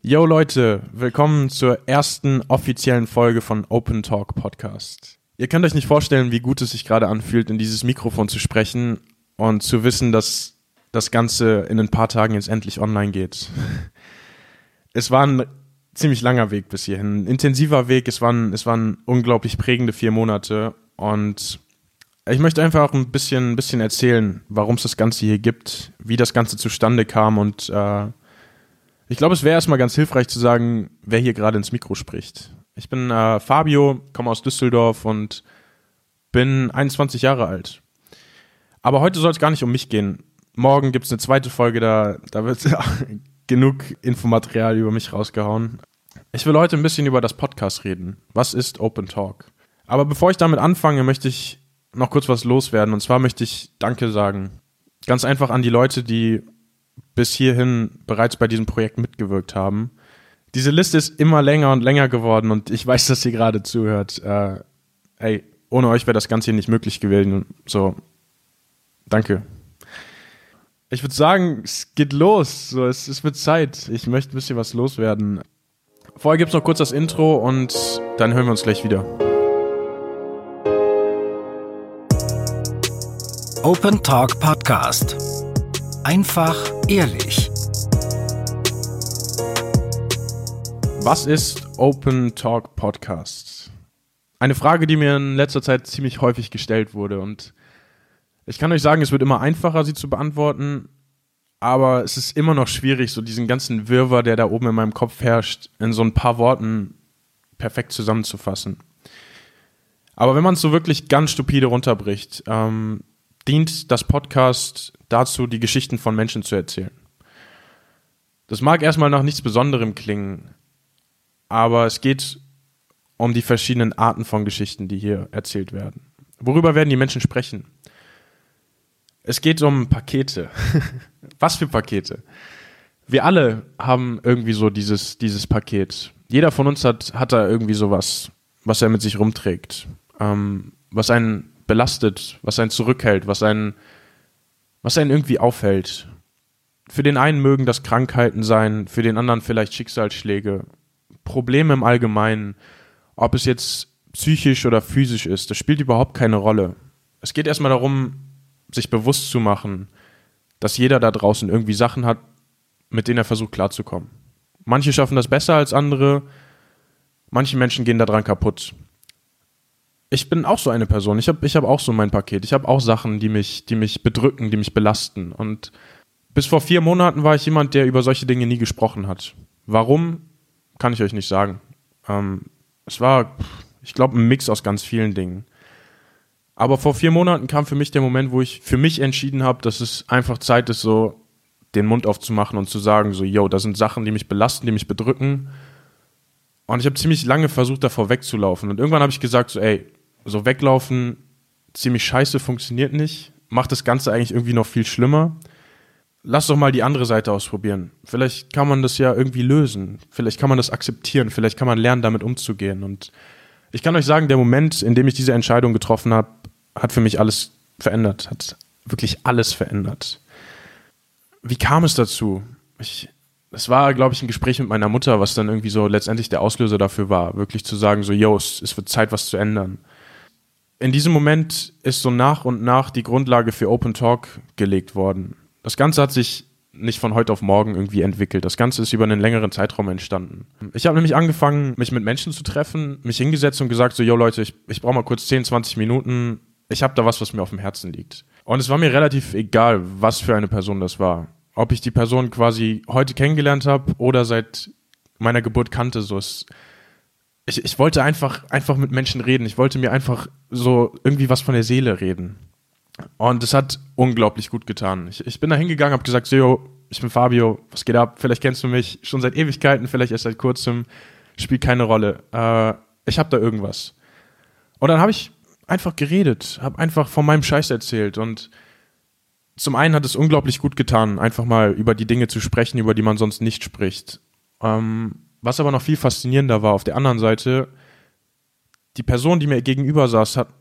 Yo Leute, willkommen zur ersten offiziellen Folge von Open Talk Podcast. Ihr könnt euch nicht vorstellen, wie gut es sich gerade anfühlt, in dieses Mikrofon zu sprechen und zu wissen, dass das Ganze in ein paar Tagen jetzt endlich online geht. Es war ein ziemlich langer Weg bis hierhin, ein intensiver Weg, es waren unglaublich prägende 4 Monate und ich möchte einfach auch ein bisschen erzählen, warum es das Ganze hier gibt, wie das Ganze zustande kam und ich glaube, es wäre erstmal ganz hilfreich zu sagen, wer hier gerade ins Mikro spricht. Ich bin Fabio, komme aus Düsseldorf und bin 21 Jahre alt. Aber heute soll es gar nicht um mich gehen. Morgen gibt es eine zweite Folge, da wird genug Infomaterial über mich rausgehauen. Ich will heute ein bisschen über das Podcast reden. Was ist Open Talk? Aber bevor ich damit anfange, möchte ich noch kurz was loswerden. Und zwar möchte ich Danke sagen. Ganz einfach an die Leute, die bis hierhin bereits bei diesem Projekt mitgewirkt haben. Diese Liste ist immer länger und länger geworden und ich weiß, dass ihr gerade zuhört. Ohne euch wäre das Ganze hier nicht möglich gewesen. So, danke. Ich würde sagen, es geht los. So, es wird Zeit. Ich möchte ein bisschen was loswerden. Vorher gibt es noch kurz das Intro und dann hören wir uns gleich wieder. Open Talk Podcast. Einfach ehrlich. Was ist Open Talk Podcast? Eine Frage, die mir in letzter Zeit ziemlich häufig gestellt wurde und ich kann euch sagen, es wird immer einfacher, sie zu beantworten, aber es ist immer noch schwierig, so diesen ganzen Wirrwarr, der da oben in meinem Kopf herrscht, in so ein paar Worten perfekt zusammenzufassen. Aber wenn man es so wirklich ganz stupide runterbricht, dient das Podcast dazu, die Geschichten von Menschen zu erzählen. Das mag erstmal nach nichts Besonderem klingen, aber es geht um die verschiedenen Arten von Geschichten, die hier erzählt werden. Worüber werden die Menschen sprechen? Es geht um Pakete. Was für Pakete? Wir alle haben irgendwie so dieses Paket. Jeder von uns hat da irgendwie sowas, was er mit sich rumträgt, was einen belastet, was einen zurückhält, was einen irgendwie aufhält. Für den einen mögen das Krankheiten sein, für den anderen vielleicht Schicksalsschläge, Probleme im Allgemeinen. Ob es jetzt psychisch oder physisch ist, das spielt überhaupt keine Rolle. Es geht erstmal darum, sich bewusst zu machen, dass jeder da draußen irgendwie Sachen hat, mit denen er versucht klarzukommen. Manche schaffen das besser als andere, manche Menschen gehen daran kaputt. Ich bin auch so eine Person, ich hab auch so mein Paket, ich habe auch Sachen, die mich bedrücken, die mich belasten und bis vor 4 Monaten war ich jemand, der über solche Dinge nie gesprochen hat. Warum, kann ich euch nicht sagen. Es war, ich glaube, ein Mix aus ganz vielen Dingen. Aber vor 4 Monaten kam für mich der Moment, wo ich für mich entschieden habe, dass es einfach Zeit ist, so den Mund aufzumachen und zu sagen, so, yo, das sind Sachen, die mich belasten, die mich bedrücken. Und ich habe ziemlich lange versucht, davor wegzulaufen. Und irgendwann habe ich gesagt, so, so weglaufen, ziemlich scheiße, funktioniert nicht. Macht das Ganze eigentlich irgendwie noch viel schlimmer. Lass doch mal die andere Seite ausprobieren. Vielleicht kann man das ja irgendwie lösen. Vielleicht kann man das akzeptieren. Vielleicht kann man lernen, damit umzugehen. Und ich kann euch sagen, der Moment, in dem ich diese Entscheidung getroffen habe, hat für mich alles verändert. Hat wirklich alles verändert. Wie kam es dazu? Es war, glaube ich, ein Gespräch mit meiner Mutter, was dann irgendwie so letztendlich der Auslöser dafür war. Wirklich zu sagen, so, yo, es wird Zeit, was zu ändern. In diesem Moment ist so nach und nach die Grundlage für Open Talk gelegt worden. Das Ganze hat sich nicht von heute auf morgen irgendwie entwickelt. Das Ganze ist über einen längeren Zeitraum entstanden. Ich habe nämlich angefangen, mich mit Menschen zu treffen, mich hingesetzt und gesagt so, yo Leute, ich brauche mal kurz 10, 20 Minuten. Ich habe da was mir auf dem Herzen liegt. Und es war mir relativ egal, was für eine Person das war. Ob ich die Person quasi heute kennengelernt habe oder seit meiner Geburt kannte. So ich wollte einfach mit Menschen reden. Ich wollte mir einfach so irgendwie was von der Seele reden. Und es hat unglaublich gut getan. Ich bin da hingegangen, habe gesagt, so, yo, ich bin Fabio, was geht ab? Vielleicht kennst du mich schon seit Ewigkeiten, vielleicht erst seit kurzem, spielt keine Rolle. Ich habe da irgendwas. Und dann habe ich einfach geredet, habe einfach von meinem Scheiß erzählt. Und zum einen hat es unglaublich gut getan, einfach mal über die Dinge zu sprechen, über die man sonst nicht spricht. Was aber noch viel faszinierender war, auf der anderen Seite, die Person, die mir gegenüber saß, hat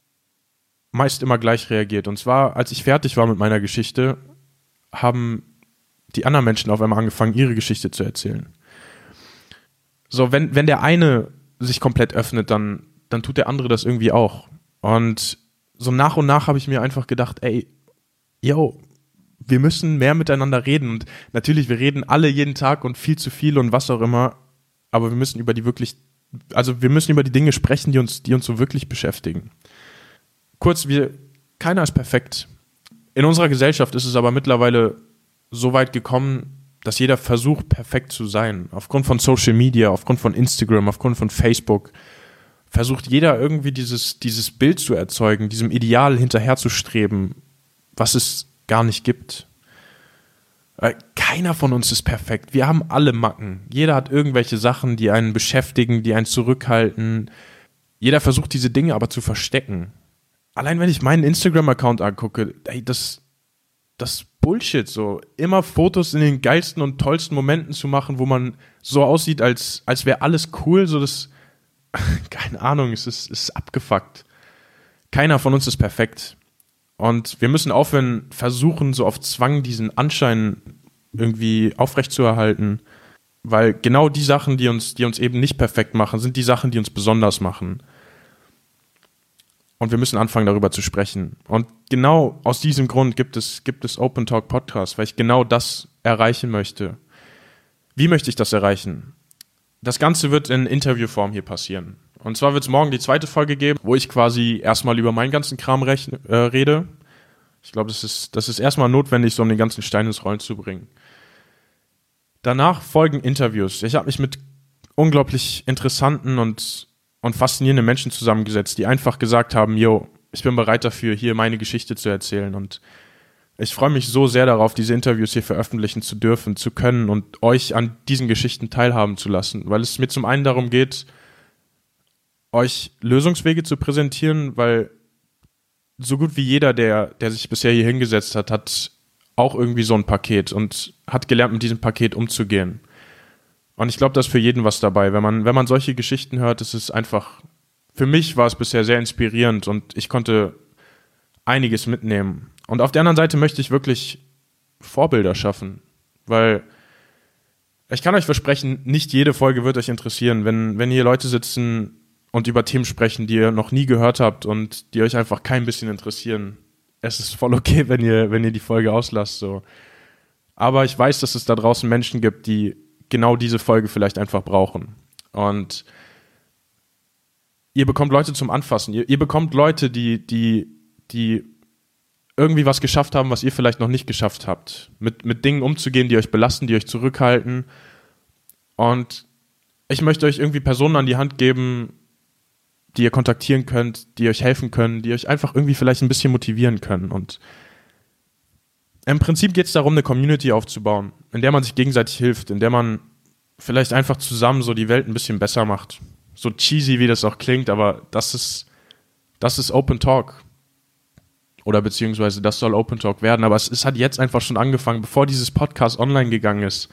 meist immer gleich reagiert. Und zwar, als ich fertig war mit meiner Geschichte, haben die anderen Menschen auf einmal angefangen, ihre Geschichte zu erzählen. so, wenn der eine sich komplett öffnet, dann tut der andere das irgendwie auch. Und so nach und nach habe ich mir einfach gedacht, ey, yo, wir müssen mehr miteinander reden. Und natürlich, wir reden alle jeden Tag und viel zu viel und was auch immer, aber wir müssen über die Dinge sprechen, die uns so wirklich beschäftigen. Kurz, keiner ist perfekt. In unserer Gesellschaft ist es aber mittlerweile so weit gekommen, dass jeder versucht, perfekt zu sein. Aufgrund von Social Media, aufgrund von Instagram, aufgrund von Facebook versucht jeder irgendwie dieses Bild zu erzeugen, diesem Ideal hinterherzustreben, was es gar nicht gibt. Keiner von uns ist perfekt. Wir haben alle Macken. Jeder hat irgendwelche Sachen, die einen beschäftigen, die einen zurückhalten. Jeder versucht, diese Dinge aber zu verstecken. Allein wenn ich meinen Instagram-Account angucke, ey, das Bullshit, so immer Fotos in den geilsten und tollsten Momenten zu machen, wo man so aussieht, als wäre alles cool, so das, keine Ahnung, es ist abgefuckt. Keiner von uns ist perfekt. Und wir müssen aufhören, versuchen, so auf Zwang diesen Anschein irgendwie aufrechtzuerhalten, weil genau die Sachen, die uns eben nicht perfekt machen, sind die Sachen, die uns besonders machen. Und wir müssen anfangen, darüber zu sprechen. Und genau aus diesem Grund gibt es Open Talk Podcast, weil ich genau das erreichen möchte. Wie möchte ich das erreichen? Das Ganze wird in Interviewform hier passieren. Und zwar wird es morgen die 2. Folge geben, wo ich quasi erstmal über meinen ganzen Kram rede. Ich glaube, das ist erstmal notwendig, so um den ganzen Stein ins Rollen zu bringen. Danach folgen Interviews. Ich habe mich mit unglaublich interessanten und faszinierenden Menschen zusammengesetzt, die einfach gesagt haben, yo, ich bin bereit dafür, hier meine Geschichte zu erzählen. Und ich freue mich so sehr darauf, diese Interviews hier veröffentlichen zu dürfen, zu können und euch an diesen Geschichten teilhaben zu lassen, weil es mir zum einen darum geht, euch Lösungswege zu präsentieren, weil so gut wie jeder, der sich bisher hier hingesetzt hat auch irgendwie so ein Paket und hat gelernt, mit diesem Paket umzugehen. Und ich glaube, da ist für jeden was dabei. Wenn man solche Geschichten hört, ist es einfach, für mich war es bisher sehr inspirierend und ich konnte einiges mitnehmen. Und auf der anderen Seite möchte ich wirklich Vorbilder schaffen, weil ich kann euch versprechen, nicht jede Folge wird euch interessieren. Wenn hier Leute sitzen und über Themen sprechen, die ihr noch nie gehört habt und die euch einfach kein bisschen interessieren, es ist voll okay, wenn ihr die Folge auslasst. So. Aber ich weiß, dass es da draußen Menschen gibt, die genau diese Folge vielleicht einfach brauchen. Und ihr bekommt Leute zum Anfassen. Ihr bekommt Leute, die irgendwie was geschafft haben, was ihr vielleicht noch nicht geschafft habt. Mit Dingen umzugehen, die euch belasten, die euch zurückhalten. Und ich möchte euch irgendwie Personen an die Hand geben, die ihr kontaktieren könnt, die euch helfen können, die euch einfach irgendwie vielleicht ein bisschen motivieren können. Und im Prinzip geht es darum, eine Community aufzubauen, in der man sich gegenseitig hilft, in der man vielleicht einfach zusammen so die Welt ein bisschen besser macht. So cheesy, wie das auch klingt, aber das ist Open Talk. Oder beziehungsweise das soll Open Talk werden, aber es hat jetzt einfach schon angefangen, bevor dieses Podcast online gegangen ist,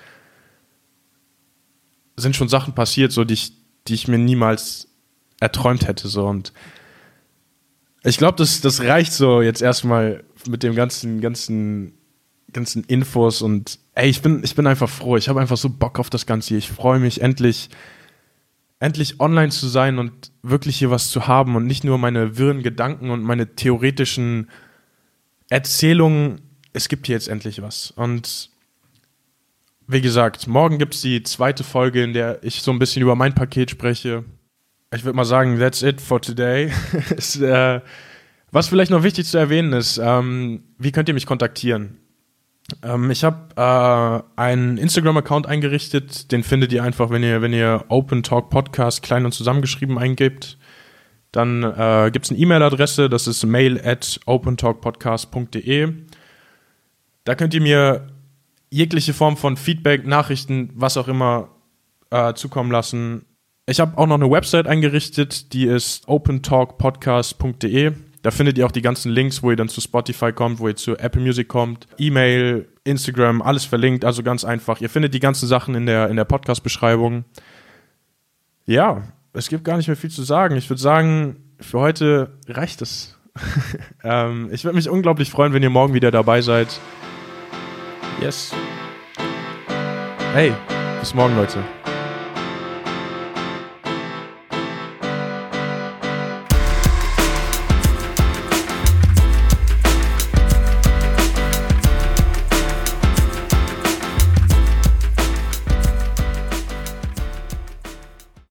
sind schon Sachen passiert, so die ich mir niemals erträumt hätte. So. Und ich glaube, das reicht so jetzt erstmal mit dem ganzen Infos und ey, ich bin einfach froh. Ich habe einfach so Bock auf das Ganze hier. Ich freue mich endlich online zu sein und wirklich hier was zu haben und nicht nur meine wirren Gedanken und meine theoretischen Erzählungen. Es gibt hier jetzt endlich was. Und wie gesagt, morgen gibt es die 2. Folge, in der ich so ein bisschen über mein Paket spreche. Ich würde mal sagen, that's it for today. Was vielleicht noch wichtig zu erwähnen ist, wie könnt ihr mich kontaktieren? Ich habe einen Instagram-Account eingerichtet, den findet ihr einfach, wenn ihr Open Talk Podcast klein und zusammengeschrieben eingibt. Dann gibt es eine E-Mail-Adresse, das ist mail@opentalkpodcast.de. Da könnt ihr mir jegliche Form von Feedback, Nachrichten, was auch immer zukommen lassen. Ich habe auch noch eine Website eingerichtet, die ist opentalkpodcast.de. Da findet ihr auch die ganzen Links, wo ihr dann zu Spotify kommt, wo ihr zu Apple Music kommt, E-Mail, Instagram, alles verlinkt, also ganz einfach. Ihr findet die ganzen Sachen in der Podcast-Beschreibung. Ja, es gibt gar nicht mehr viel zu sagen. Ich würde sagen, für heute reicht es. Ich würde mich unglaublich freuen, wenn ihr morgen wieder dabei seid. Yes. Hey, bis morgen, Leute.